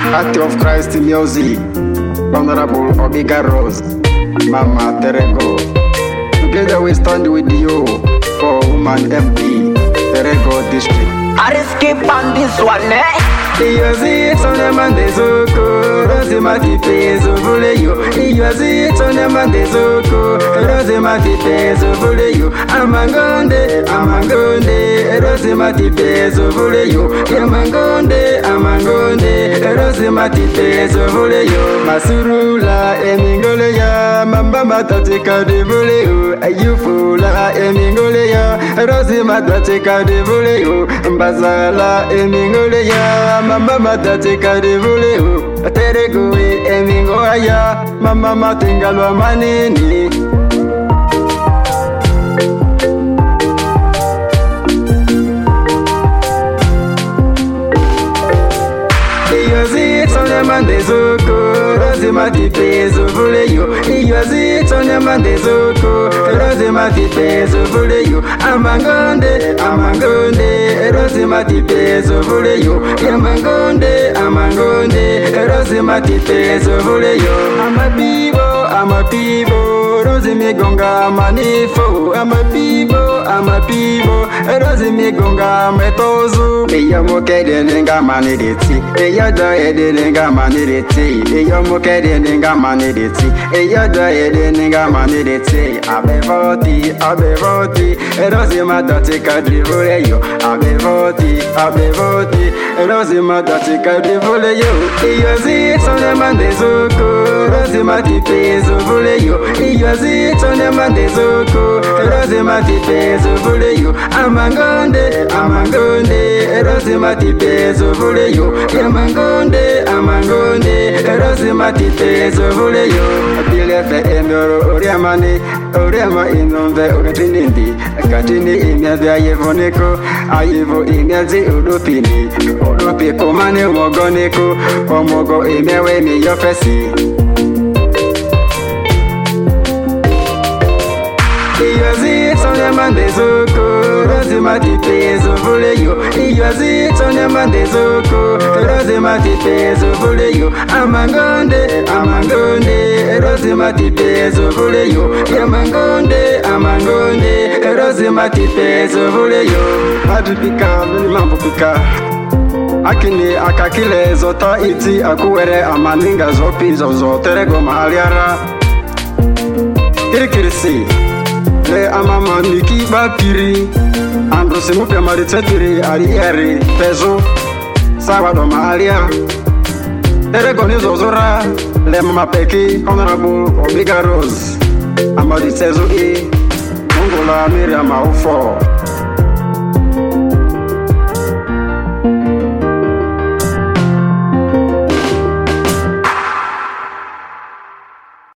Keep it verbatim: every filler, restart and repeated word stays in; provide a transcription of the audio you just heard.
Heart of Christ music, Honorable Obiga Rose, Mama Terego. Together we stand with you for Woman M P, Terego District. I skip on this one, eh? Iyozi tsone mande zoko, rozi mati pezo vule yo. Iyozi tsone mande zoko, rozi mati pezo vule yo. Amangonde, amangonde, rozi mati pezo vule yo. Amangonde, amangonde, rozi mati pezo vule yo. Masurula emingole ya, mamba matatika de vule yo. Ayufula emingole ya, rozi matatika de vule yo. Mbazala emingole ya, mama matatika de vule yo. Terego emingo aya, mama matingalwa manini. Iyozi tsone mande zoko, rozi mati pezo vule yo. Iyozi tsone mande zoko, rozi mati pezo vule yo. Amangonde, amangonde, rozi mati pezo vule yo. Amangonde, amangonde, rozi mati pezo vule yo. Amapibo, amapibo, rozi migonga manifo. Amapibo, amapibo, rozi migonga metozo. Eyo mokede nenga manideti, eyo do ede nenga manideti, eyo mokede nenga manideti, eyo do ede nenga manideti. Abevoti, abevoti, rozi madati kadrivule yo. Abevoti, abevoti, rozi madati kadrivule yo. Iyozi tsone mande zoko, rozi mati pezo vule yo. Iyozi tsone mande zoko, rozi mati pezo vule yo. Amangonde, amangonde, rozi mati pezo vule yo. Amangonde, amangonde, rozi mati pezo vule yo. Abilefe emoro oriamani, oriama inomve oritinindi. Katini imyazi ayevoneko, ayevo imyazi udupini. Udupi kumane mogoneko, omogo imewe miyofesi. Iyozi tsone mande zoko, rozi mati pezo vule yo. Iyozi tsone mande zoko, rozi mati pezo vule yo. Amangonde, amangonde, rozi mati pezo vule yo. Amangonde, amangonde, rozi mati pezo vule yo. Adupika, mini mambo pika. Akini akakile zota iti akuwere amaninga zopi zozo terego mahaliara. Kirikirisi. Le amama niki bapiri Andro simu pia maritsetiri ali eri pezo Sawa do maalia Terego ni zozora Le mama peki Honorable Obiga Rose Amadi Tezo e Mungu la Miriam Aufo